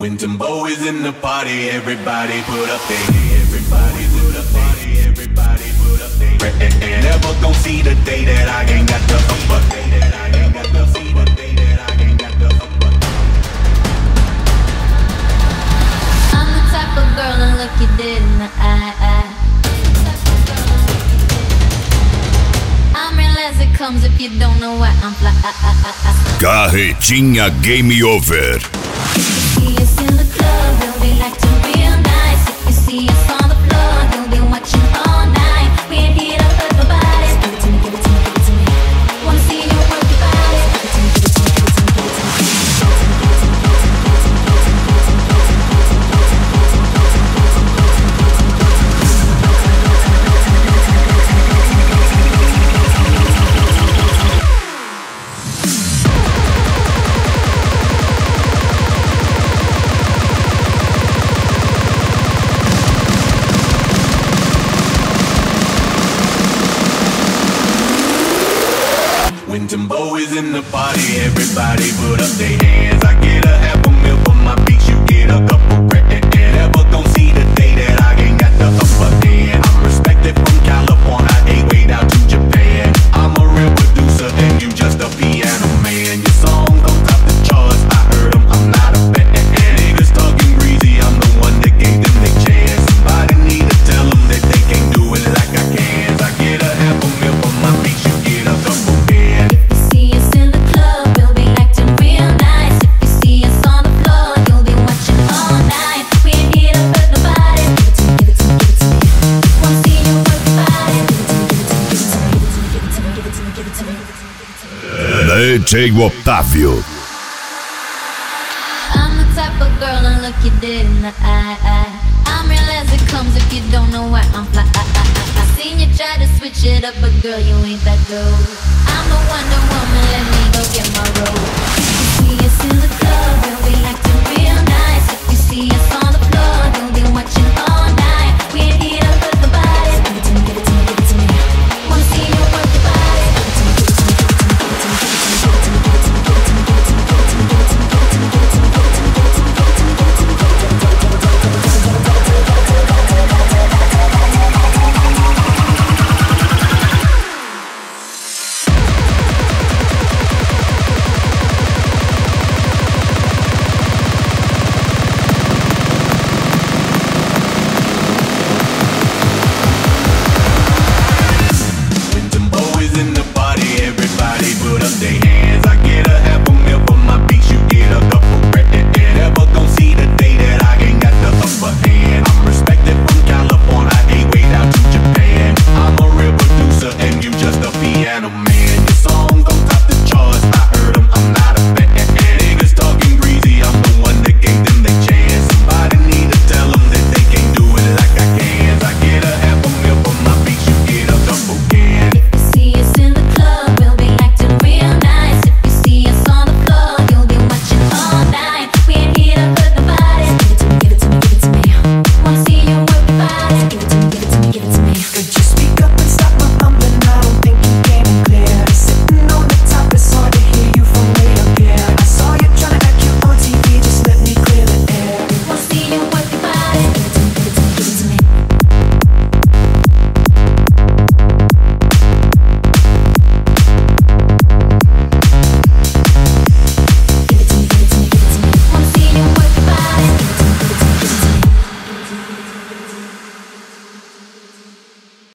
When Timbo is in the party, everybody put up their hands. Everybody put up their hands. Everybody put up their hands. Never gon' see the day that I ain't got the upper. I'm the type of girl to look you dead in the eye. I'm real as it comes if you don't know why I'm fly. Carretinha Game Over. See us in the club, they'll be acting real nice. If you see us on the floor, they'll be watching all night. We ain't here to hurt nobody. Give it to me, give it to me, give it to me. Wanna see you work your body. Give it to me, give it to me, give it to me, give it to me. When Timbo is in the party, everybody put up their hands. I get a half a mil for my beats, you get a couple grand. Never gon' see the day that I ain't got the upper hand. I'm respected from California, way down to Japan. I'm a real producer and you just a piano man. Your song gon' top the charts, I heard them, I'm not a fan. Niggas talking greasy, I'm the one that gave them their chance. Somebody need to tell them that they can't do it like I can. I get a half a mil for my beats, you get a couple grand. See us in the club, we'll be acting real nice. If you see us on the floor, you'll be watching all night. We ain't here to hurt nobody. Give it to me, give it to me, give it to me. Wanna see you work your body. Give it to me, give it to me, give it to me, give it to me, give it to me, give it to me. DJ Otávio. I'm the type of girl to look you dead in the eye. I'm real as it comes if you don't know why I'm fly. I seen you try to switch it up, but girl, you ain't that girl. I'm the Wonder Woman, let me go get my rose.